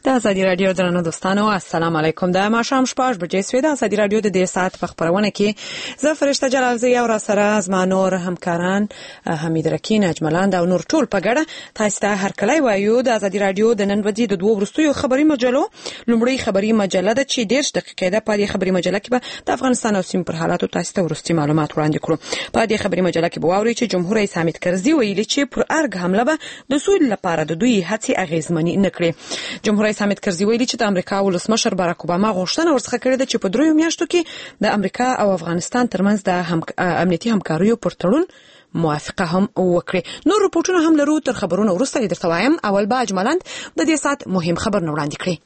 د ازادي رادیو درنو دوستانو السلام علیکم. د ماښام 6 بجې سوي د ازادي رادیو د 1 ساعت په خبرونه کې زه فرشته جلالزی او را سره زما نور همکاران حمید رکین اجملان او نور ټول په ګډه تاسو ته هر کله وایو د ازادي رادیو د نن ورځې د دوه ورستیو خبري مجلو لومړی خبري مجله د چې 10 دقیقې ده. په دې خبري مجله کې به د افغانستان او سیمې پر حالاتو تاسو ته ورستي معلومات وړاندې کړو. په دې خبري مجله کې به واوري چې جمهور رئیس حامد کرزي ویلي چې پر ارګ حمله به د سولې لپاره د دوی هڅې اغیزمنې نه کړې. جمهور رئیس حامد کرزي ویلي چې د امریکا ولسمشر باراک اوباما غوښتنه ورڅخه کړې ده چې په 3 میاشتو کې د امریکا او افغانستان ترمنځ د امنیتي همکاریو پر تړون موافقه هم وکړي. نور رپورټونه هم لرو، تر خبرونو وروسته درته وایم. اول به اجملند د دې سات مهم خبر نه وړاندې کړي.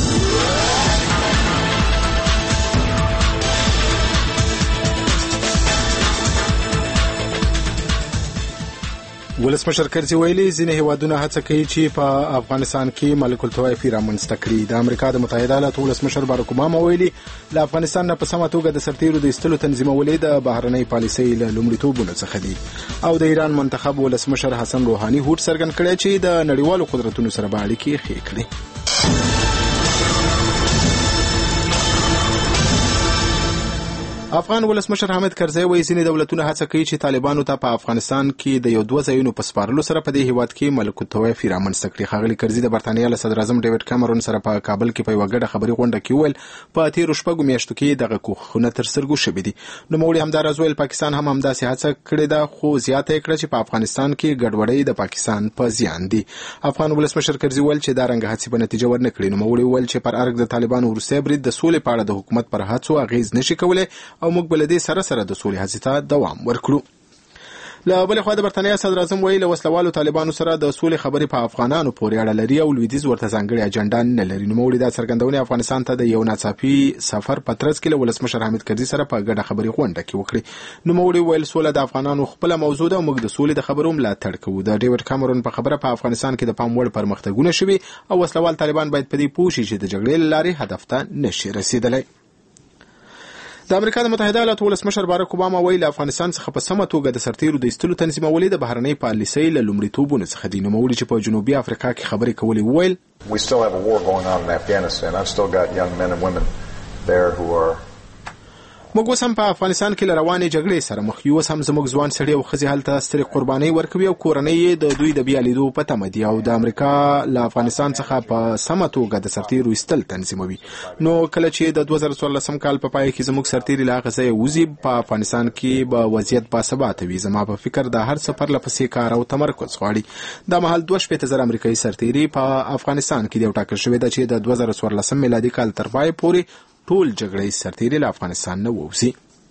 ولسمشر کرزي ویلي ځینې هیوادونه هڅه کوي چې په افغانستان کې ملک الطوایفي رامنځته کړي. د امریکا د متحده ایالاتو ولسمشر باراک اوباما ویلي له افغانستان نه په سمه توګه د سرتیرو د ایستلو تنظیمولې د بهرنۍ پالیسۍ له لومړیتوبونو څخه دي. او د ایران منتخب ولسمشر حسن روحاني هوډ څرګند کړی چې د نړیوالو قدرتونو سره به اړیکې ښې کړي. افغان ولسمشر حامد کرزي وایي ځینې دولتونه هڅه کوي چې طالبانو ته په افغانستان کې د یو دوه ځایونو په سپارلو سره په دې هیواد کې ملک الطوایفي رامنځته کړي. ښاغلي کرزي د برتانیا له صدر اعظم ډیوډ کامرون سره په کابل کې په یوه ګډه خبري غونډه کې وویل په تیرو 6 میاشتو کې دغه کوښښونه تر سترګو شوي دي. نوموړي همداراز ویل پاکستان هم همداسې هڅه کړې ده، خو زیاته یې کړه چې په افغانستان کې ګډوډۍ د پاکستان په زیان دي. افغان ولسمشر کرزي ویل چې دا رنګه هڅې به نتیجه ورنه کړي. نوموړي ویل چې پر ارګ د طالبانو وروستی برید د سولې په اړه د حکومت پر هڅو اغیز نشي کولای او موږ بل دې سره د سولې هڅې ته دوام ورکړو. له بلې خوا د برتانیا صدر اعظم ویلي له وسلوالو طالبانو سره د سولې خبرې په افغانانو پورې اړه لري او لویدیځ ورته ځانګړې اجنډا نه لري. نوموړي دا څرګندونه افغانستان ته د یو ناڅاپي سفر په ترڅ کې له ولسمشر حامد کرزي سره په ګډه خبري غونډه کې وکړي. نوموړي ویل سوله د افغانانو خپله موضوع ده او موږ د سولې د خبرو ملاتړ کوو. د ډیوډ کامرون په خبره په افغانستان کې د پام وړ پرمختګونه شوي او وسلوال طالبان باید په دې پوه شي چې د جګړې له لارې هدف ته نشي رسیدلی. د امریکا د متحده ایالاتو ولسمشر باراک اوباما ویلي افغانستان څخه په سمه توګه د سرتیرو د ایستلو تنظیمولې د بهرنۍ پالیسۍ له لومړیتوبونو څخه دي. نوموړي چې په جنوبي افریقا کې خبرې کولې وویل We still have a war going on in Afghanistan. I've still got young men and women there who are موږ اوس هم په افغانستان کې له روانې جګړې سره مخ یو. اوس هم زموږ ځوان سړي او ښځې هلته سترې قربانۍ ورکوي او کورنۍ یې د دوی د بیا لیدو په تمه دي او د امریکا له افغانستان څخه په سمه توګه د سرتیرو ایستل تنظیموي. نو کله چې د 2014 کال په پای کې زموږ سرتیري له هغه ځایه وځي په افغانستان کې به وضعیت باثباته وي. زما په فکر د هر سفر لپسې کار او تمرکز غواړي. دا مهال 2,000 امریکایي سرتیري په افغانستان کې د ټاکل شوی ده چې د 2014 میلادي کال تر پای پورې ټول جګړې سرتیري له افغانستان نه ووځي.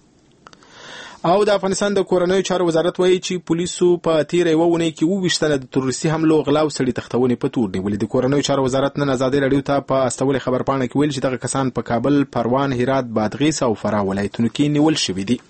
او د افغانستان د کورنیو چارو وزارت وایي چې پولیسو په تیره یوه اونۍ کې 20 تنه د تروریستي حملو غلا او سړي تښتونې په تور نیولي. د کورنیو چارو وزارت نن ازادي راډیو ته په استولې خبرپاڼه کې ویل چې دغه کسان په کابل، پروان، هرات، بادغیس او فراه ولایتونو کې نیول شوي دي.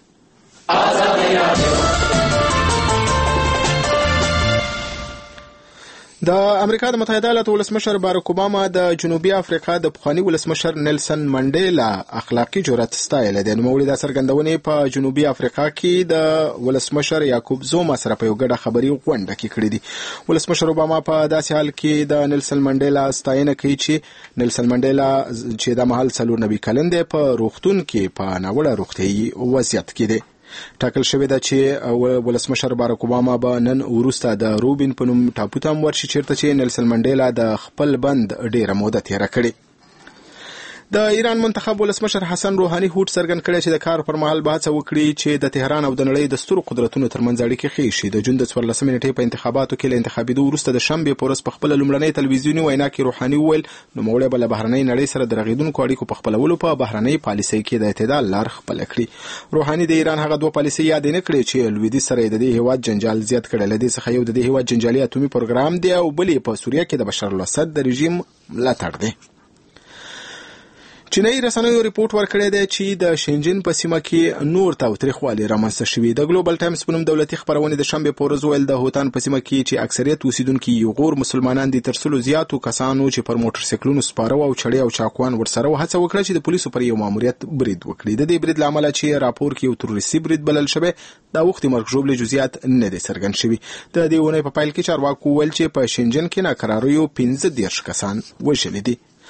د امریکا د متحده ایالاتو ولسمشر باراک اوباما د جنوبي افریقا د پخواني ولسمشر نیلسن منډیلا اخلاقی جرأت ستایلی دی. نوموړي دا څرګندونې په جنوبي افریقا کې د ولسمشر یاکوب زوما سره په یو ګډه خبري غونډه کې کړې دي. ولسمشر اوباما په داسې حال کې د نیلسن منډیلا ستاینه کوي چې نیلسن منډیلا چې د مهال 94 کلن دی په روغتون کې په ناوړه روغتیايي وضعیت کې دی. ټاکل شوی ده چې ولسمشر باراک اوباما به نن وروسته د روبین په نوم ټاپو ته ورشي چیرته چې نیلسن منډیلا د خپل بند ډیره موده تیره کړې. د ایران منتخب ولسمشر حسن روحاني هوډ څرګند کړی چې د کار پر مهال به هڅه وکړي چې د تهران او د نړۍ د سترو قدرتونو ترمنځ اړیکې ښې شي. د جون د 14 نیټې په انتخاباتو کې له انتخابېدو وروسته د شنبې په ورځ په خپله لومړنۍ تلویزیوني وینا کې روحاني وویل نوموړی به له بهرنۍ نړۍ سره د رغېدونکو اړیکو په خپلولو په بهرنۍ پالیسۍ کې د اعتدال لار خپله کړي. روحاني د ایران هغه 2 پالیسۍ یادې نه کړې چې لویدیځ سره د دې هیواد جنجال زیات کړی. له دې څخه یو د دې هیواد جنجالي اتومي پروګرام دی او بل یې په سوریه کې د بشار الاسد د رژیم ملاتړ دی. چینایي رسنیو ریپورت ورکړی دی چې د شینجین په سیمه کې نور تاوتریخوالی رامنځته شوي. د ګلوبل ټایمز په نوم دولتي خپرونې د شنبې په ورځ ویل د هوتان په سیمه کې چې اکثریت اوسیدونکي یوغور مسلمانان دي تر څلو زیاتو کسانو چې پر موټر سایکلونو سپاره او چړې او چاقوان ورسره هڅه وکړه چې د پولیسو پر یو ماموریت برید وکړي. د دې برید له امله چې راپور کې یو تروریستي برید بلل شوی دا وخت مرګ ژوبلې جزئیات نه دي څرګند شوي. د دې اونۍ په پیل کې چارواکو ویل چې په شینجین کې ناکراریو 15 کسان وژلي دي.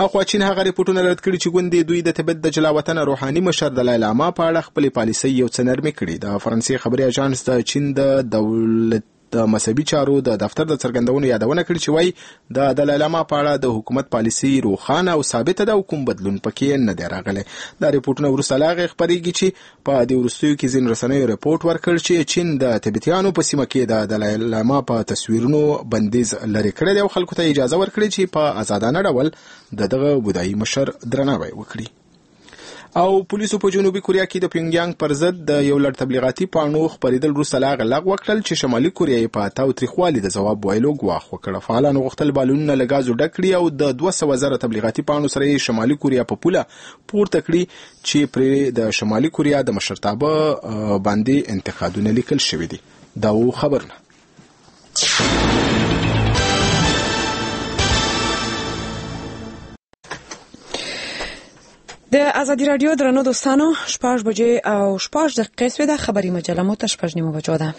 اخوا چین هغه ریپورتونه رد کړي چې ګوندې دوی د تبت د جلاوطن روحاني مشر دلای لاما په اړه خپل پالیسي یو څه نرمي کړي. د فرانسې خبري اژانس د چین د دولت د مذهبي چارو د دفتر د څرګندونو یادونه کړې چې وایي د دلای لاما په اړه د حکومت پالیسي روښانه او ثابته ده او کوم بدلون پکې نه دی راغلی. دا ریپورتونه وروسته لا هغې خپرېږي چې په دې وروستیو کې ځینو رسنیو ریپورټ ورکړ چې چین د تبتیانو په سیمه کې د دلای لاما په تصویرونو بندیز لرې کړی دی او خلکو ته اجازه ورکړي چې په آزادانه ډول دغه بودایي مشر درناوی وکړي. او پولیسو په جنوبي کوریا کې د پیونګیانګ پر ضد د یو لړ تبلیغاتي پاڼو خپرېدل وروسته لا هغه لغوه کړل چې شمالي کوریا یې په تاوتریخوالي د ځواب ویلو ګواښ وکړ. فعالانو غوښتل بالونونه له ګازو ډک کړي او د 200,000 تبلیغاتي پاڼو سره یې شمالي کوریا په پوله پورته کړي چې پرې د شمالي کوریا د مشرتابه باندې انتقادونه لیکل شوي دي. دا و خبرونه. د ازادي رادیو درنو دوستانو 6 بجې او 6 دقیقې سوې د خبري مجله مو ته 6 نیمه بجو ده.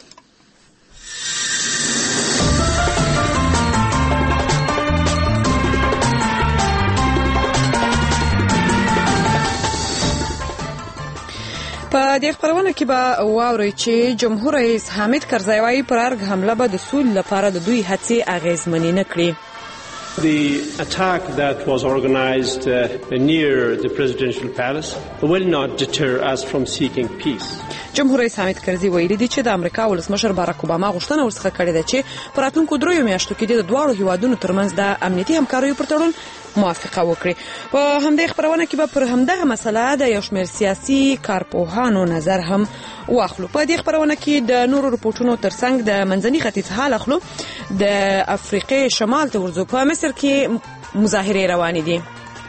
په دې خبرونه کې به واورئ چې جمهور رئیس حامد کرزی وايي پر ارګ حمله به د سولې لپاره د دوی هڅې اغیزمنې نه کړي. The attack that was organized near the presidential palace will not deter us from seeking peace. جمهور رئیس حامد کرزی ویلي دی چې د امریکا ولسمشر باراک اوباما غوښتنه ورڅخه کړې ده چې په راتلونکو 3 میاشتو کې د دواړو هیوادونو ترمنځ د امنیتي همکاریو پر تړون موافقه وکړي. په همدې خبرونه کې به پر همدغه مسله د یو شمېر سیاسي کارپوهانو نظر هم واخلو. په دې خبرونه کې د نورو رپورټونو ترڅنګ د منځني ختیځ حال اخلو. د افریقې شمال ته ورځو. په مصر کې مظاهرې روانې دي.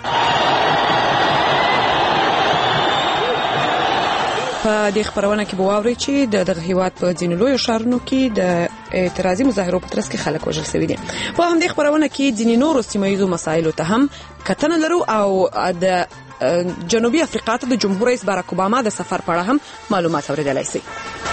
په دې خبرونه کې به واورئ چې دغه هیواد په ځینو لویو ښارونو کې د اعتراضي مظاهرو په ترڅ کې خلک وژل شوي دي. په همدې خبرونه کې ځینې نورو سیمه ییزو مسایلو ته هم کتنه لرو او د جنوبي افریقا ته د جمهور رئیس باراک اوباما د سفر په اړه هم معلومات اورېدلی شئ.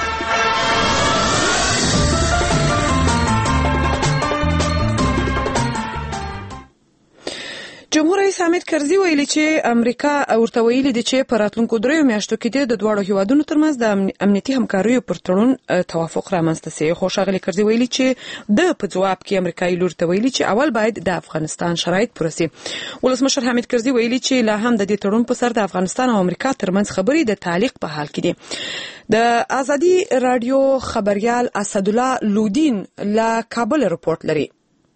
جمهور رئیس حامد کرزی ویلي چې امریکا ورته ویلي دي چې په راتلونکو 3 میاشتو کې د دواړو هیوادونو ترمنځ د امنیتي همکاریو پر تړون توافق رامنځته شي. خو ښاغلي کرزی ویلي چې د په ځواب کې امریکایي لور ته ویلي چې اول باید د افغانستان شرایط پوره شي. ولسمشر حامد کرزی ویلي چې لا هم د دې تړون په سر د افغانستان او امریکا ترمنځ خبرې د تعلیق په حال کې دي. د ازادي رادیو خبريال اسدالله لودین لا کابل رپورټ لري.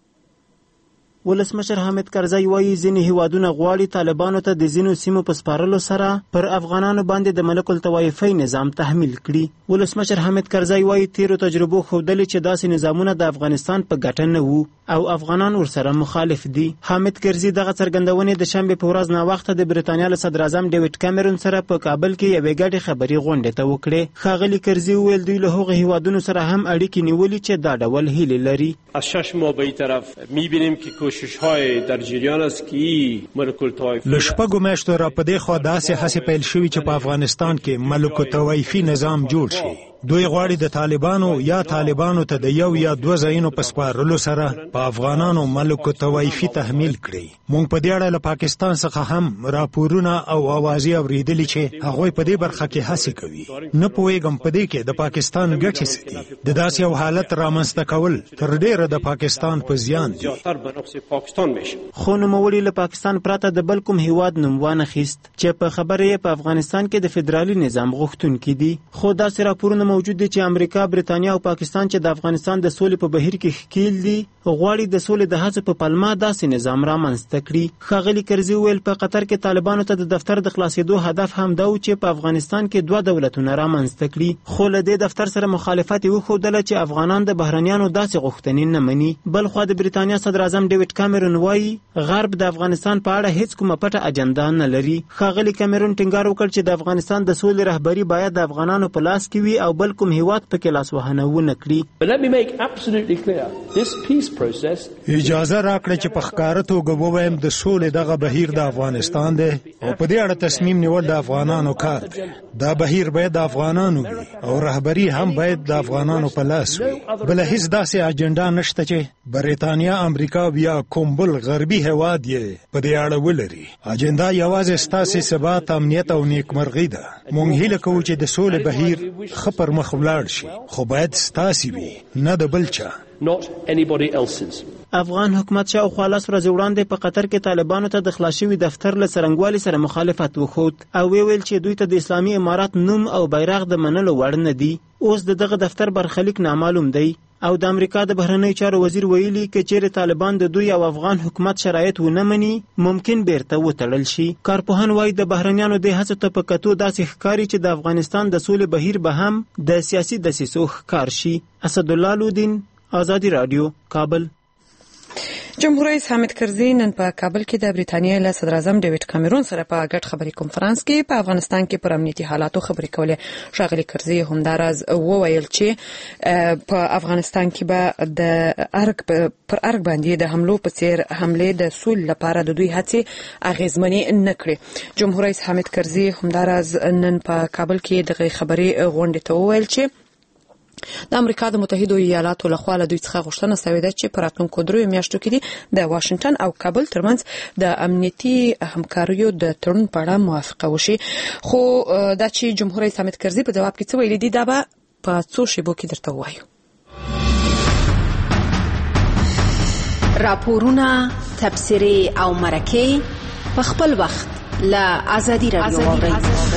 ولسمشر حامد کرزی وایي ځینې هیوادونه غواړي طالبانو ته د ځینو سیمو په سپارلو سره پر افغانانو باندې د ملک الطوایفي نظام تحمیل کړي. ولسمشر حامد کرزی وایي تیرو تجربو ښودلې چې داسې نظامونه د افغانستان په ګټه نه وو او افغانان ورسره مخالف دي. حامد کرزی دغه څرګندونې د شنبې په ورځ ناوخته د برېټانیا له صدر اعظم ډیوډ کامرون سره په کابل کې یوې ګډې خبري غونډې ته وکړې. ښاغلي کرزی وویل دوی له هغو هیوادونو سره هم اړیکې نیولې چې دا ډول هیلې لري. از 6 ماه به این طرف می‌بینیم که کوشش‌های در جریان است که ملک الطوایفی له شپږو میاشتو را په دې خوا داسې هڅې پیل شوي چې په افغانستان کې ملک الطوایفي نظام جوړ شي. دوی غواړي د طالبانو یا طالبانو ته د یو یا دوه ځایونو په سپارلو سره په افغانانو ملک الطوایفي تحمیل کړي. موږ په دې اړه له پاکستان څخه هم راپورونه او اوازې اورېدلې چې هغوی په دې برخه کې هڅې کوي. نه پوهېږم په دې کې د پاکستان ګټې څه دي. د داسې یو حالت رامنځته کول تر ډېره د پاکستان په زیان دي. خو نوموړي له پاکستان پرته د بل کوم هیواد نوم وانخیست چې په خبره یې په افغانستان کې د فدرالي نظام غوښتونکي دي. خو داسې راپورونه موجود دي چې امریکا، برېټانیا او پاکستان چې د افغانستان د سولې په بهیر کې ښکیل دي غواړي د سولې د هڅو په پلمه داسې نظام رامنځته کړي. ښاغلي کرزي ویل په قطر کې طالبانو ته د دفتر د خلاصېدو هدف هم دا و چې په افغانستان کې 2 دولتونه رامنځته کړي. خو له دې دفتر سره مخالفت یې وښودله چې افغانان د بهرنیانو داسې غوښتنې نه مني. بل خوا د برېټانیا صدر اعظم ډیوډ کامرون وایي غرب د افغانستان په اړه هیڅ کومه پټه اجنډا نه لري. ښاغلي کامرون ټینګار وکړ چې د افغانستان د سولې رهبري باید د افغانانو په لاس کې وي او بل کوم هیواد پکې لاسوهنه ونه کړي. اجازه راکړه چې په ښکاره توګه ووایم د سولې دغه بهیر د افغانستان دی او په دې اړه تصمیم نیول د افغانانو کار دی. دا بهیر باید د افغانانو وي او رهبری هم باید د افغانانو په لاس وي. بل هیڅ داسې اجنډا نشته چې بریتانیا، امریکا یا کوم بل غربي هیواد یې په دې اړه ولري. اجنډا یوازې ستاسې ثبات، امنیت او نیکمرغي ده. موږ هیله کوو چې د سولې بهیر ښه پر مخ ولاړ شي، خو باید ستاسې وي، نه د بل چا. افغان حکومت شاوخوا 10 ورځې وړاندې په قطر کې طالبانو ته د خلاص شوي دفتر له څرنګوالي سره مخالفت وښود او ویل چې دوی ته د اسلامي امارات نوم او بیرغ د منلو وړ نه دي. اوس دغه دفتر برخلیک نامعلوم دی او د امریکا د بهرنیو چارو وزیر ویلي که چیرې طالبان د دوی او افغان حکومت شرایط ونه مني ممکن بیرته وتړل شي. کارپوهان وایي د بهرنیانو د هڅو ته په کتو داسې ښکاري چې د افغانستان د سولې بهیر به هم د سیاسي دسیسو ښکار شي. اسدالله لودین، آزادی رادیو، کابل. جمهور رئیس حامد کرزي نن په کابل کې د بریتانیا له صدر اعظم ډیوډ کامرون سره په ګډ خبري کنفرانس کې په افغانستان کې پر امنیتي حالاتو خبرې کولې. ښاغلي کرزي همداراز وویل چې په افغانستان کې به د پر ارګ باندې د حملو په څیر حمله د سول لپاره د دوی هڅې اغیزمنې نه کړې. جمهور رئیس حامد کرزي همداراز نن په کابل کې دغه خبري غونډې ته وویل چې د امریکا د متحده ایالاتو لخوا له دوی څخه غوښتنه شوې ده چې په راتلونکو 3 میاشتو کې د واشنگټن او کابل ترمنځ د امنیتي همکاریو د تړون په اړه موافقه وشي. خو دا چې جمهور رئیس حامد کرزي په جواب کې څه ویلي دي دا به په څو شیبو کې درته وایو. راپورونه، تبصرې او مرکې په خپل وخت له آزادي رادیو واورئ.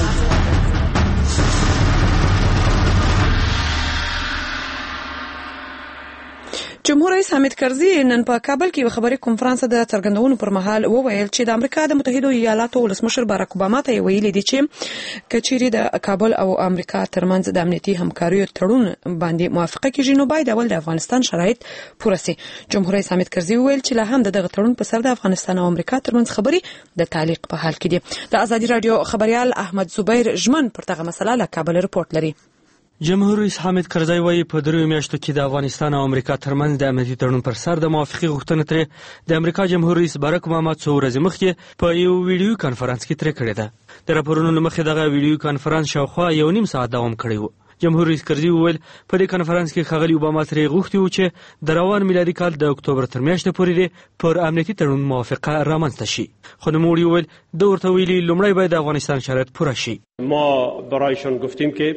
جمهور رئیس حامد کرزي نن په کابل کې خبري کنفرانس د څرګندونو پر مهال وویل چې د امریکا د متحده ایالاتو ولسمشر باراک اوباما ته ویلي دي چې کچيري د کابل او امریکا ترمنځ د امنیتي همکاریو تړون باندې موافقه کیږي نو باید اول د افغانستان شرایط پوره شي. جمهور رئیس حامد کرزي ویل چې له هم دغه تړون په سر د افغانستان او امریکا ترمنځ خبري د تعلیق په حال کې دي. د آزادي رادیو خبريال احمد زبیر ژمن پر دغه مسله له کابل رپورټ لري. جمهور رئیس حامد کرزي وايي په 3 میاشتو کې د افغانستان او امریکا ترمنځ د امنیتي تړون پر سر د موافقه غوښتنه ترې د امریکا جمهور رئیس باراک اوباما څو ورځې مخکې په یو ویډیو کانفرنس کې ترې کړې ده. د راپورونو مخې دغه ویډیو کانفرنس شاوخوا 1.5 ساعت دوام کړی و. جمهور رئیس کرزي وویل په دې کانفرنس کې ښاغلي اوباما ترې غوښتي و چې د روان میلادي کال د اکتوبر تر میاشتې پورې پر امنیتي تړون موافقه رامنځته شي. خو نوموړي وویل د ورته ویلي لومړی باید د افغانستان شرایط پوره شي. ما برایشان گفتیم که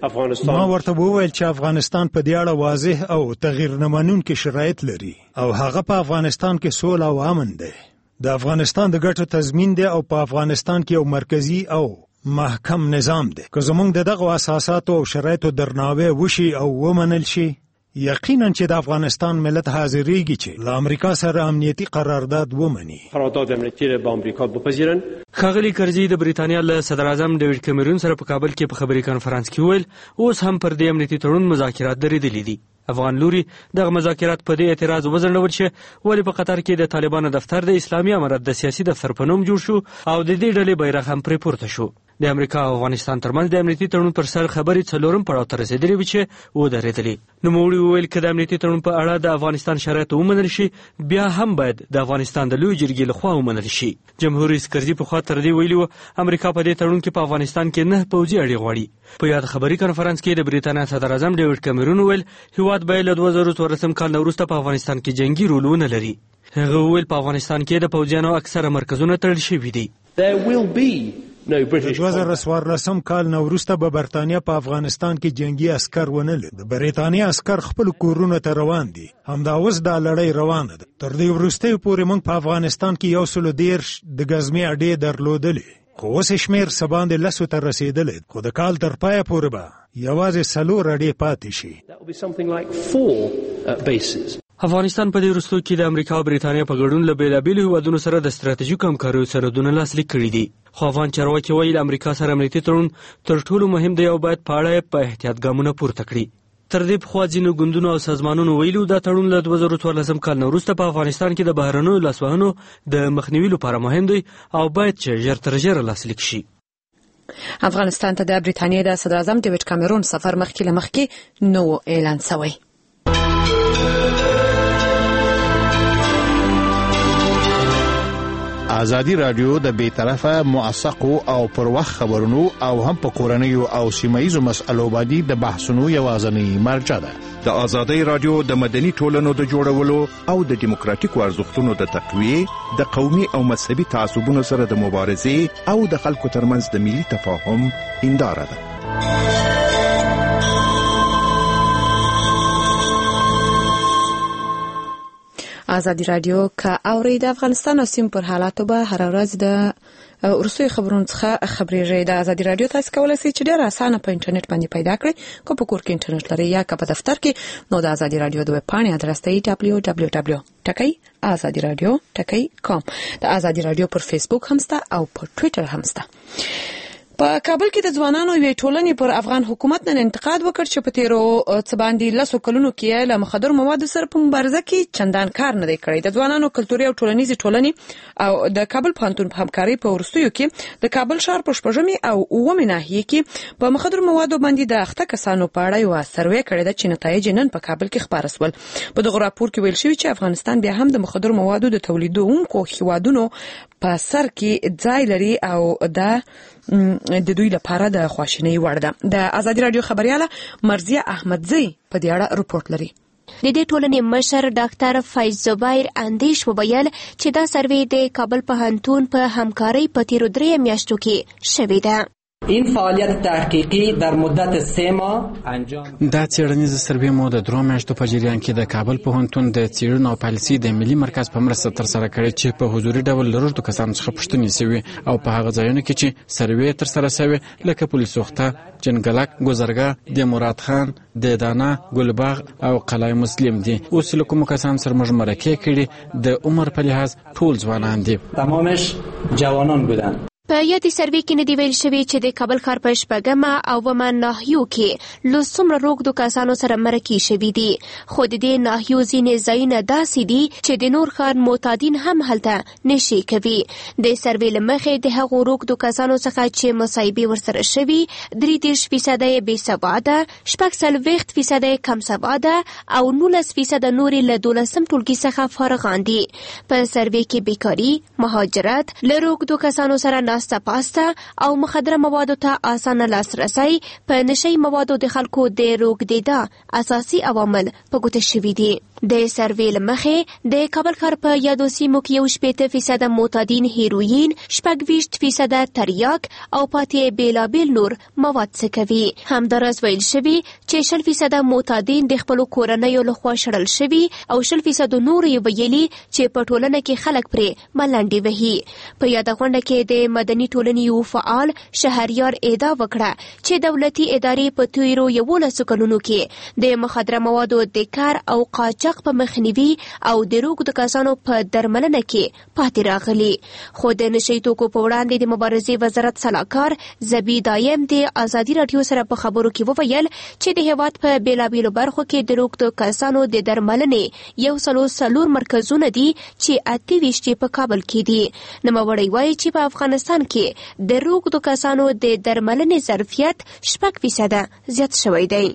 ما ورته وویل چې افغانستان په دې اړه واضح او تغییر نه منونکي شرایط لري او هغه په افغانستان کې سوله او امن دی. د افغانستان د ګټو تضمین دی او په افغانستان کې یو مرکزی او محکم نظام دی. که زموږ دغه اساسات او شرایطو درناوی وشي او ومنل شي یقینا چې د افغانستان ملت حاضرېږي چې له امریکا سره امنیتي قرارداد ومني. قرارداد امنیتي را با امریکا بپذیرن. ښاغلي کرزي د بریتانیا له صدر اعظم ډیوډ کامرون سره په کابل کې په خبري کانفرنس کې ویل اوس هم پر دې امنیتي تړون مذاکرات درېدلي دي. افغان لوري دغه مذاکرات په دې اعتراض وزنول چې ولې په قطر کې د طالبانو دفتر د اسلامي امارت د سیاسي دفتر په نوم جوړ شو او د دې ډلې بیرغ هم پرې پورته شو. د امریکا او افغانستان ترمنځ د امنیتي تړون پر سر خبرې څلورم پړاو ته رسیدلې وي چې ودرېدلې. نوموړي وویل که د امنیتي تړون په اړه د افغانستان شرایط ومنل شي بیا هم باید د افغانستان د لوی جرګې لخوا ومنل شي. جمهور رئیس کرزي پخوا تر دې ویلي و امریکا په دې تړون کې په افغانستان کې 9 پوځي اړې غواړي. په یاد خبري کانفرنس کې د بریتانیا صدر اعظم ډیوډ کامرون ویل هیواد باید له 2014 کال نه وروسته په افغانستان کې جنگي رول ونه لري. هغه ویل په افغانستان کې د پوځیانو اکثره مرکزونه تړل شوي دي. د 2014 کال نه وروسته به برتانیا په افغانستان کې جنگي عسكر ونه لید. د بریتانیا عسكر خپل کورونو ته روان دي. همدا اوس دا لړۍ روانه ده. تر دې وروسته پورې موږ په افغانستان کې 130 د غزمي اډې درلودلې. خو اوس شمیر سباندې 10 ته رسیدلې. خو د کال تر پای پورې به یوازې 4 اډې پاتې شي. افغانستان په دې وروستیو کې د امریکا او بریتانیا په ګډون له بېلابېلو هیوادونو سره د ستراتیژیکو همکاریو سندونه لاسلیک کړي دي. خو افغان چارواکي وایي له امریکا سره امنیتي تړون تر ټولو مهم دی او باید په اړه په احتیاط ګامونه پورته کړي. تر دې پخوا ځینو ګوندونو او سازمانونو ویلي دا تړون له 2014 کال نه وروسته په افغانستان کې د بهرنیو لاسوهنو د مخنیوي لپاره مهم دی او باید چې ژر تر ژره لاسلیک شي. افغانستان ته د بریتانیا د صدر اعظم ډیوډ کامرون سفر مخکې نو اعلان شوی. ازادي رادیو د بیطرفه موثقو او پر وخت خبرونو او هم په کورنیو او سیمایي مسایلو باندې د بحثونو یوازینی مرجع ده. د ازادي رادیو د مدني ټولنو د جوړولو او د دیموکراتیکو ارزښتونو د تقویه، د قومي او مذهبي تعصبونو سره د مبارزې او د خلکو ترمنځ د ملي تفاهم هنداره ده. ازادي رادیو کا اوري د افغانستان او سیم پر حالاتو به هر ورځ د ورسوي خبرونو څخه خبرېږي. د ازادي رادیو تاسو کولای شئ چې ډېر اسانه په انټرنیټ باندې پیدا کړئ. کو په کور کې انټرنیټ لري یا په دفتر کې، نو د ازادي رادیو د ویب پاڼې ادرس دی www.azadiradio.com. د ازادي رادیو پر فیسبوک هم سته او پر ټوئیټر هم سته. په کابل کې د ځوانانو یوې ټولنې پر افغان حکومت نن انتقاد وکړ چې په تیرو څه باندې 10 کلونو کې له مخدر موادو سره په مبارزه کې چندان کار نه دی کړی. د ځوانانو کلتوري او ټولنیزې ټولنې او د کابل پوهنتون په همکارۍ په وروستیو کې د کابل ښار په شپږمې او اوومې ناحیې کې په مخدر موادو باندې د اخته کسانو په اړه یو سروې کړی ده چې نتایج نن په کابل کې خپاره شول. په دغه راپور کې ویل شوی چې افغانستان بیا هم د مخدر موادو د تولیدونکو هیوادونو په سر کې ځای لري او د دوی لپاره د خواشینۍ وړ ده. د ازادي رادیو خبرياله مرزیه احمدزی په دې اړه رپورټ لري. د دې ټولنې مشر ډاکټر فیض زبیر اندیش وویل چې دا سروې د کابل پوهنتون په همکارۍ په تیرو 3 میاشتو کې شوې ده. این فعالیت تحقیقی در مدت 3 ماه انجام دا څېړنیزه سروې مو د 3 میاشتو په جریان کې د کابل پوهنتون د څېړنو او پالیسۍ د ملي مرکز په مرسته ترسره کړې چې په حضوري ډول لرونکو کسانو څخه پوښتنې شوې او په هغه ځایونو کې چې سروې ترسره شوې لکه پولیس وخته، جنګلک، ګذرګاه، د مراد خان، د دانا، ګلباغ او قلعه مسلم دي. اوس له کوم کسان سره موږ مرکه کړې د عمر په لحاظ ټول ځوانان دي. تمامش جوانان بودن. په یادې سروې کې نه دی ویل شوی چې د کابل ښار په شپږمه او اوومه ناحیو کې له څومره روږدو کسانو سره مرکې شوي دي، خو د دې ناحیو ځینې ځایونه داسې دي چې د نور ښار معتادین هم هلته نشي کوي. د سروې له مخې د هغو روږدو کسانو څخه چې مصایبې ورسره شوي 33% یې بې سواده، 46% یې کم سواده او 19% نورې له 12م ټولګي څخه فارغان دي. په سروې کې بیکاري، مهاجرت، له روږدو کسانو سره ناسته پاسته او مخدره موادو ته اسانه لاسرسی، په نشي موادو د خلکو د روږدېدا اساسي عوامل په ګوته شوي دي. د سروې له مخې د کابل ښار په یادو سیمو کې 70% معتادین هیروین، 26% تریاک او پاتې بیلابیل نور مواد څکوي. همداراز ویل شوي چې 60% معتادین د خپلو کورنیو لخوا شړل شوي او 60% نور یې ویلي چې په ټولنه کې خلک پرې ملنډې وهي. په یاده غونډه کې د مدني ټولنې یو فعال شهریار ادعا وکړه چې دولتي ادارې په تیرو 11 کلونو کې د مخدره موادو د کار او قاچاق په مخنیوي او د روږدو کسانو په درملنه کې پاتې راغلي. خو د نشي توکو په وړاندې د مبارزې وزارت سلاکار زبی دایم د ازادي رادیو سره په خبرو کې وویل چې د هیواد په بیلابیلو برخو کې د روږدو کسانو د درملنې 104 مرکزونه دي چې 28 په کابل کې دي. نوموړی وایي چې په افغانستان کې د روږدو کسانو د درملنې ظرفیت 6% زیات شوی دی.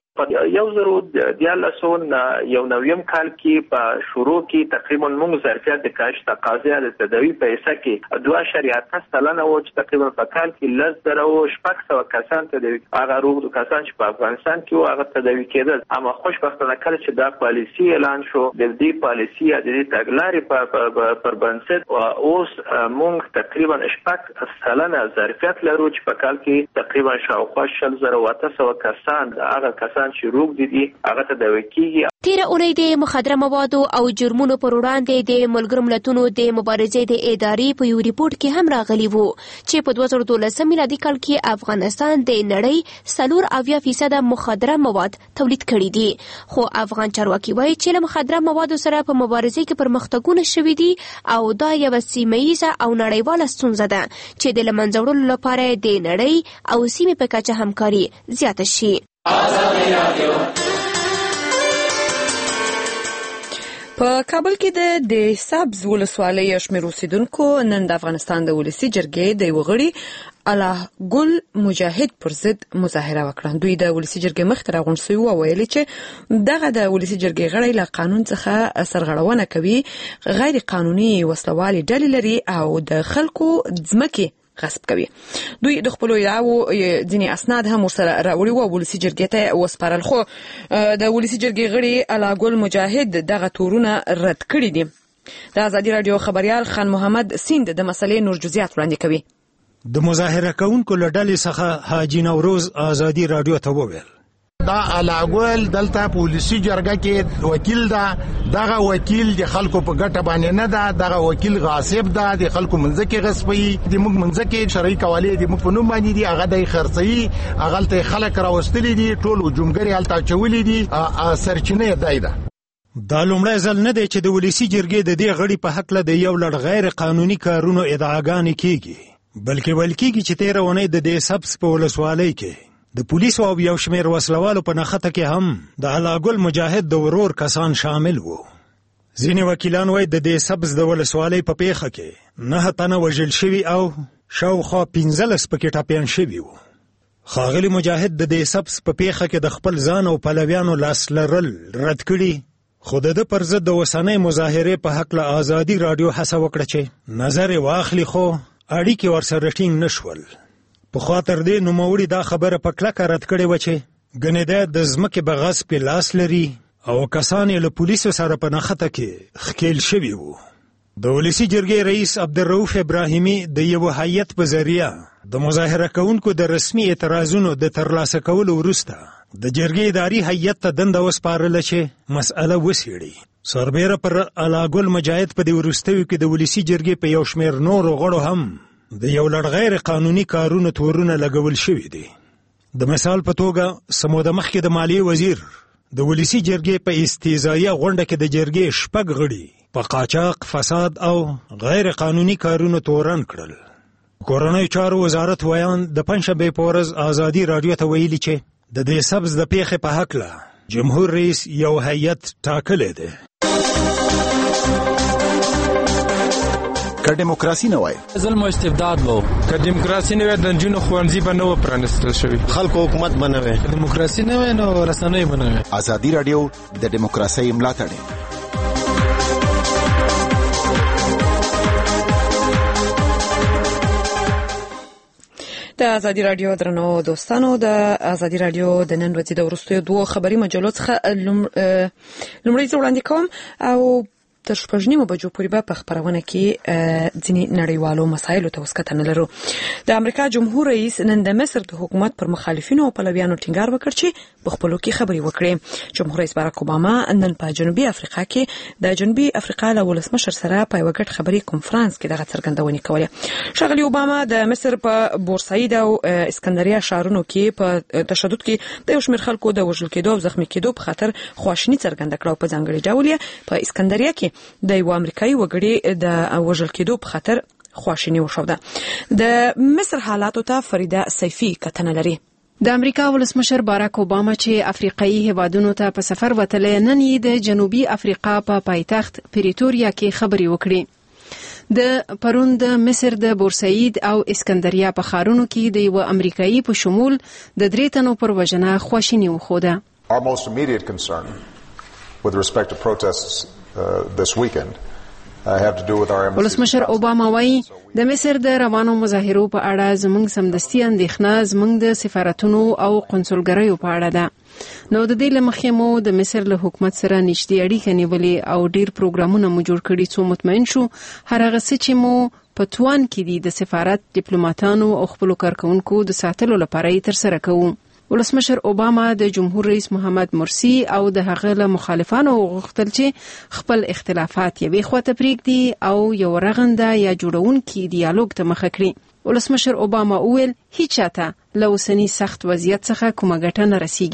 2019 کال کې په شروع کې تقریبا موږ ظرفیت د کاش تقاضا د تداوی په حساب کې 2.8 سلنه و چې تقریبا په کال کې 10,600 کسان تداوی هغه روږدو کسان چې په افغانستان کې هغه تداوی کېدل. اما خوشبختانه کله چې دا پالیسی اعلان شو د دې پالیسی د دې تګلارې پر بنسټ اوس موږ تقریبا 8 سلنه ظرفیت لرو چې په کال کې تقریبا شاوخوا 6,800 کسان هغه کسان چې روږدي دي هغه تداوی کیږي. تیره اونۍ د مخدره موادو او جرمونو پر وړاندې د ملګرو ملتونو د مبارزې د ادارې په یو ریپورت کې هم راغلی وو چې په 2012 میلادي کال کې افغانستان د نړۍ 4% مخدره مواد تولید کړي دي. خو افغان چارواکي وایي چې له مخدره موادو سره په مبارزې کې پرمختګونه شوي دي او دا یوه سیمه‌ییزه او نړیواله ستونزه ده چې د له منځه وړلو لپاره د نړۍ او سیمې په کچه همکاري زیاته شي. په کابل کې د سبز ولسوالۍ شمېر اوسیدونکو نن د افغانستان د ولسي جرګې د یو غړي الله ګل مجاهد پر ضد مظاهره وکړه. دوی د ولسی جرګې مخ ته راغونډ شوي او ویلي چې دغه د ولسی جرګې غړي له قانون څخه سرغړونه کوي، غیر قانوني وسلوالي ډلې لري او د خلکو ځمکې غصب کوي. دوی د خپل ادعاو ځینې اسناد هم ورسره راوړي وو، ولسی جرګې ته وسپارل، خو د ولسی جرګې غړي الله ګل مجاهد دغه تورونه رد کړي دي. د ازادي رادیو خبريال خان محمد سیند د مسلې نور جزئیات وړاندې کوي. د مظاهره کوونکو له ډلې څخه حاجی نوروز ازادي رادیو ته وویل دا علاګول دلته پولیسي جرګه کې وکیل ده، دغه وکیل د خلکو په ګټه باندې نه ده، دغه وکیل غاصب ده، د خلکو منځ کې غصبي، د موږ منځ کې شرعي قوالی د موږ په نوم باندې دي، هغه د خرڅي، هغه ته خلک راوستلي دي، ټول جمهوریت هلته چولې دي، سرچینه دی ده. دا لومړی ځل نه دی چې د ولسی جرګې د دې غړي په حق له د یو لړ غیر قانوني کارونو ادعاګانې کیږي، بلکې ویل کیږي چې 13 اونۍ د دې سبز په ولسوالۍ کې د پولیسو او یو شمېر وسلوالو په نښته کې هم د الله ګل مجاهد د ورور کسان شامل وو. ځینې وکیلان وایي د دې سبز د ولسوالۍ په پیښه کې 9 تنه وژل شوي او شاوخوا 15 پکې ټپیان شوي وو. ښاغلي مجاهد د دې سبز په پیښه کې د خپل ځان او پلویانو لاس لرل رد کړي، خو د پر ضد د اوسنۍ مظاهرې په حق له ازادي رادیو هڅه وکړه چې نظر واخلي، خو اړیکې ورسره ټینګ نشول. په خاطر دې نوموړي دا خبره په کلکه رد کړې و چې ګنې د ځمکې په غصب کې لاس لري او کسان یې له پولیسو سره په نښته کې ښکیل شوي وو. د ولسی جرګې رئیس عبدالرؤف ابراهیمي د یو هیئت په ذریعه د مظاهره کوونکو د رسمي اعتراضونو د ترلاسه کولو وروسته د جرګې اداري هیئت ته دنده وسپارله چې مسأله وڅېړي. سربیره پر الله ګل مجاهد په دې وروستیو کې د ولسی جرګې په یو شمېر نورو غړو هم د یو لړ غیر قانوني کارونو تورونه لګول شوي دي. د مثال په توګه سموده مخکې د مالیې وزیر د ولسی جرګې په استیزایه غونډه کې د جرګې 6 غړي په قاچاق، فساد او غیر قانوني کارونو تورن کړل. کورنۍ چارو وزارت ویان د پنځشنبې په ورځ ازادي رادیو ته ویلي چې د دې سبز د پیښې په حق له جمهور رئیس یو هیئت ټاکلی دی. که دیموکراسي نه وای ظلم او استبداد وو، که دیموکراسي نه وای د نجونو ښوونځي به نه و پرانیستل شوي، خلکو حکومت به نه وای، که دیموکراسي نه وای نو رسنۍ به نه وای. ازادي رادیو د دیموکراسۍ ملاتړی. د ازادي رادیو درنو دوستانو، د ازادي رادیو د نن ورځې د وروستیو 2 خبري مجلو څخه لومړی زه وړاندې کوم او تر 6 بجو پورې به په خبرونه کې ځینې نړیوالو مسایلو ته وسکتنه لرو. د امریکا جمهور رئیس نن د مصر د حکومت پر مخالفینو او پلویانو ټینګار وکړ چې په خپلو کې خبرې وکړي. جمهور رئیس باراک اوباما نن په جنوبي افریقا کې د جنوبي افریقا له ولسمشر سره په یو ګډ خبري کنفرانس کې دغه څرګندونې کولې. ښاغلي اوباما د مصر په بورسعید او اسکندریه ښارونو کې په تشدد کې د یو شمېر خلکو د وژل کېدو او زخمي کېدو په خاطر خواشیني څرګنده کړه. په ځانګړي ډول په اسکندریه کې د یو امریکایي وګړي د وژل کېدو په خاطر خواشیني وښوده. د مصر حالاتو ته فریده سیفي کتنه لري. د امریکا ولسمشر باراک اوباما چې افریقایي هیوادونو ته په سفر وتلی، نن یې د جنوبي افریقا په پایتخت پریتوریا کې خبرې وکړې. د پرون د مصر د بورسعید او اسکندریه په ښارونو کې د یو امریکایي په شمول د 3 تنو پر وژنه خواشیني وښوده. Our most immediate concern with respect to protests this weekend have to do with our embassy. ولسمشر اوباما وایي د مصر د روانو مظاهرو په اړه زموږ سمدستي اندېښنه زموږ د سفارتونو او قنصلګریو په اړه ده. نو د دې له مخې مو د مصر له حکومت سره نږدې اړیکې نیولې او ډیر پروګرامونه مو جوړ کړي څو مطمئن شو هر هغه څه چې مو په توان کې دي د سفارت ډیپلوماټانو او خپلو کارکونکو د ساتلو لپاره یې ترسره کوو. ولسمشر اوباما د جمهور رئیس محمد مرسی او د هغه له مخالفانو غوښتل چې خپل اختلافات یوې خواته پرېږدي او یو رغنده یا جوړونکي ډیالوګ ته مخه کړي. ولسمشر اوباما وویل هیڅ چاته له اوسني سخت وضعیت څخه کومه ګټه نه رسیږي.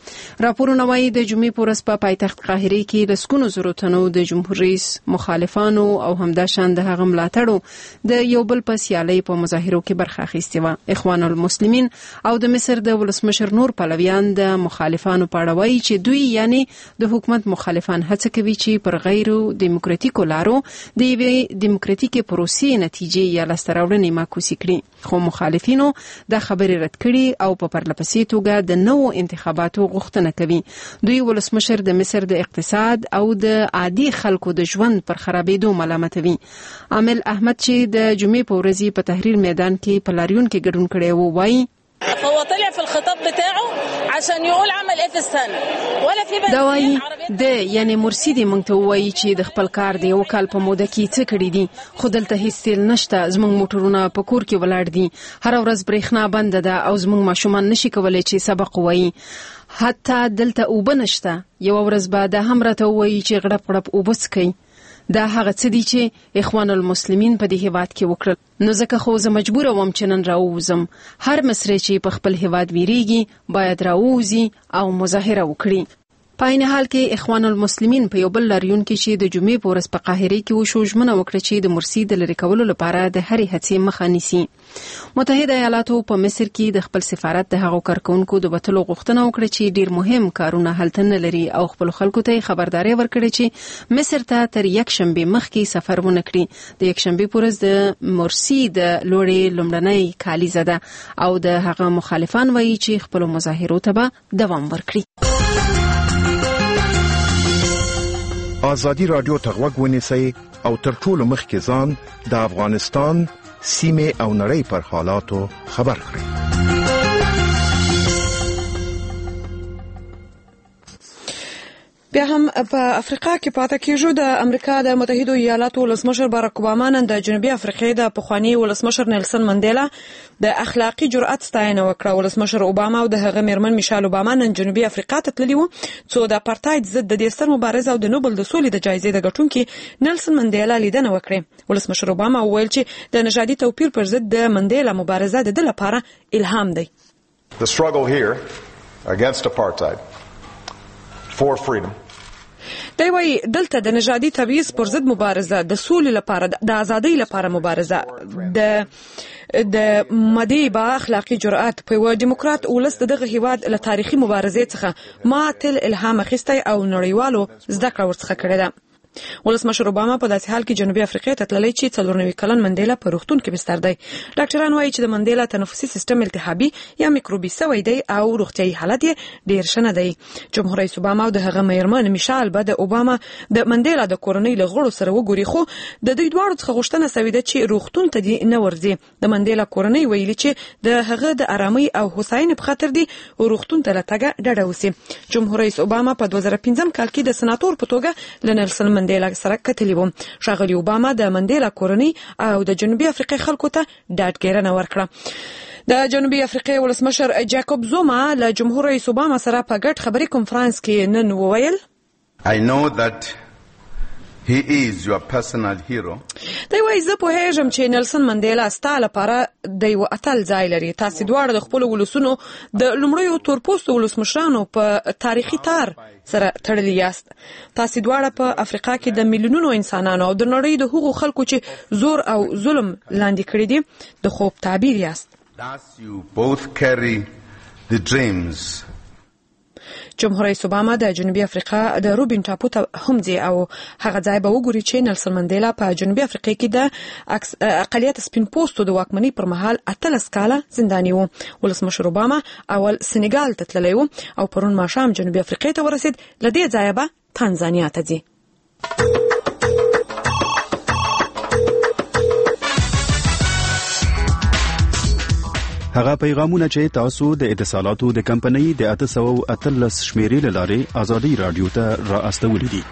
راپورونه وايي د جمعې په ورځ په پایتخت قاهره کې لسګونو زرو تنو د جمهور رئیس مخالفانو او همداشان د هغه ملاتړو د یو بل په سیالۍ په مظاهرو کې برخه اخیستې وه. اخوان المسلمین او د مصر د ولسمشر نور پلویان د مخالفانو په اړه وایي چې دوی یعنی د حکومت مخالفان هڅه کوي چې پر غیر دیموکراتیکو لارو د یوې دیموکراتیکي پروسې نتیجې یا لاسته راوړنې معکوسې کړي. خو مخالفینو دا خبرې رد کړي او په پرلپسې توګه د نوو انتخاباتو غوښتنه کوي. دوی ولسمشر د مصر د اقتصاد او د عادي خلکو د ژوند پر خرابېدو ملامتوي. عامل احمد چې د جمعې په ورځ په تحریر میدان کې په لاریون کې ګډون کړی و وایي فهو طلع في الخطاب بتاعه عشان يقول عمل ايه في السنه ولا في دا وایي د یعنی مرسي دې مونږ ته وایي چې د خپل کار دی او کال په موده کې څه کړی دي خو دلته هیڅ تیل نشته. زموږ موټرونه په کور کې ولاړ دي. هر ورځ برېښنا بنده ده او زموږ ماشومان نشي کولای چې سبق وایي. حتی دلته اوبه نشته. یو ورځ به دا هم راته وایي چې غړپ غړپ اوبه څښئ. دا هغه څه دي چې اخوان المسلمین په دې هیواد کې وکړل. نو ځکه خو زه مجبور وم چې نن راووزم. هر مصری چې په خپل هیواد ویریږي باید راووزي او مظاهره وکړي. په عین حال کې اخوان المسلمین په یو بل لاریون کې چې د جمعې په ورځ په قاهره کې وشو ژمنه وکړه چې د مرسي د لرې کولو لپاره د هرې هڅې مخه نیسي. متحده ایالاتو په مصر کې د خپل سفارت د هغو کارکونکو د وتلو غوښتنه وکړه چې ډیر مهم کارونه هلته نه لري او خپل خلکو ته خبرداري ورکړي چې مصر ته تر یک شنبه مخکې سفر ونه کړي. د یک شنبه په ورځ د مرسي د لوړې لومړنۍ کالیزه ده او د هغه مخالفان وایي چې خپل مظاهرو ته به دوام ورکړي. آزادی رادیو ته غوږ ونیسئ او تر ټولو مخکې ځان د افغانستان سیمې او نړۍ پر حالاتو خبر کړئ. بیا هم په افریقا کې پاتې کېږو. د امریکا د متحده ایالاتو ولسمشر باراک اوباما نن د جنوبي افریقې د پخوانی ولسمشر نیلسن منډیلا د اخلاقی جرأت ستاینه وکړه. ولسمشر اوباما او د هغه میرمن میشال اوباما نن جنوبي افریقا ته تللي وو څو د اپارټاید ضد د دې ستر مبارزه او د نوبل د سولې د جایزې د ګټونکي نیلسن منډیلا لیدنه وکړه. ولسمشر اوباما وویل چې د نژادي توپیر پر ضد د منډیلا مبارزه د لپاره الهام دی. The struggle here against apartheid for freedom. دی وایي دلته د نژادي تبعیض پر ضد مبارزه، د سولې لپاره، د ازادۍ لپاره مبارزه، د مدي با اخلاقی جرأت په یو دیموکرات ولس دغه هیواد له تاریخي مبارزې څخه ما تل الهام اخیستی او نړیوالو زده کړه ورڅخه کړې ده. ولسمشر اوباما په داسې حال کې جنوبي افریقا ته تللی چې 94 کلن منډیلا په روغتون کې بستر دی. ډاکټران وایي چې د منډیلا تنفسي سیستم التهابي یا میکروبي سوی دی او روغتیايي حالت یې ډیر ښه نه دی. جمهور رئیس اوباما او د هغه میرمن میشال به د اوباما د منډیلا د کورنۍ له غړو سره وګوري، خو د دوی دواړو څخه غوښتنه شوې ده چې روغتون ته دې نه ورځي. د منډیلا کورنۍ ویلي چې د هغه د آرامۍ او هوساینې په خاطر دی روغتون ته لټګه ډډه وسی. جمهور رئیس اوباما په 2015 کال کې د سناتور په توګه ل نیلسن منډیلا سره کتلی و. ښاغلي اوباما د منډیلا کورنۍ او د جنوبي افریقې خلکو ته ډاډګیرنه ورکړه. د جنوبي افریقې ولسمشر جاکوب زوما له جمهور رئیس اوباما سره په ګډ خبري کنفرانس کې نن وویل I know that he is your personal hero. دی وایي زه پوهیږم چې نیلسن منډیلا ستا لپاره د یو اتل ځای لري. تاسې دواړه د خپلو ولسونو د لومړیو تورپوستو ولسمشرانو په تاریخي تار سره تړلي یاست. تاسې دواړه په افریقا کې د میلیونونو انسانانو او د نړۍ د هغو خلکو چې زور او ظلم لاندې کړي دي د خوب تعبیر یاست. Thus you both carry the dreams. جمهور رئیس اوباما د جنوبي افریقا د روبین ټاپو ته هم ځي او هغه ځای به وګوري چې نیلسن منډیلا په جنوبي افریقا کې د اقلیت سپین پوستو د واکمنۍ پر مهال 18 کاله زنداني و. ولسمشر اوباما اول سنغال ته تللی و او پرون ماښام جنوبي افریقا ته ورسید. له دې ځایه به تانزانیا ته ځي. هغه پیغامونه چې تاسو د اتصالاتو د کمپنۍ د 813 شمیرې لارې ازادي رادیو ته را استولې دي.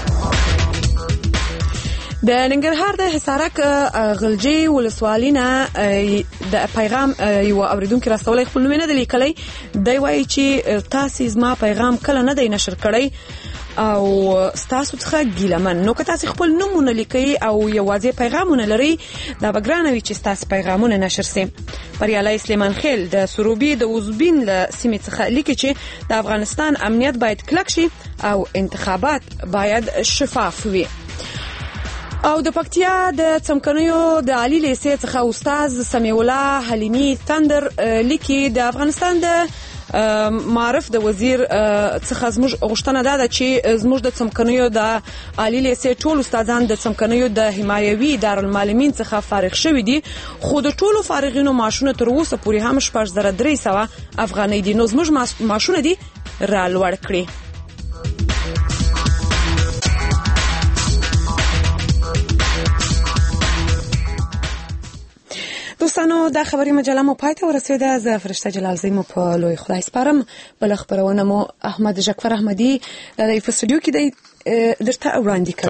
د ننګرهار د حصارک غلجي ولسوالینا د پیغام یو اوریدونکو راستولای خپل نوم نه دی لیکلی. دی وایي چې تاسو زما پیغام کله نه دی نشر کړی او ستاسو څخه ګیلمن. نو که تاسو خپل نومونه لیکئ او یوازې پیغامونه لرئ دا به ګرانه وي چې ستاسو پیغامونه نشر سي. بریالي سلیمان خیل د سروبي د اوزبین له سیمې څخه لیکي چې د افغانستان امنیت باید کلک شي او انتخابات باید شفاف وي. او د پکتیا د څمکنیو د عالی لیسې څخه استاد سمیع الله حلیمی تندر لیکي د افغانستان د معرف د وزیر څخه زموږ غوښتنه ده چې زموږ د څمکنیو د عالی لیسې ټول استادان د څمکنیو د حمایوي دارالمعلمین څخه فارغ شوي دي خو د ټولو فارغینو معاشونه تر اوسه پورې هم 4300 افغانۍ دي. نو زموږ معاشونه دي را لوړ کړي. دوستانو دا خبری مجله مو پای ته ورسیده. زه فرشته جلالزی مو په لوی خدای سپارم. بل خبرونه مو احمد جعفر احمدی د استودیو کې درته وړاندې کړ.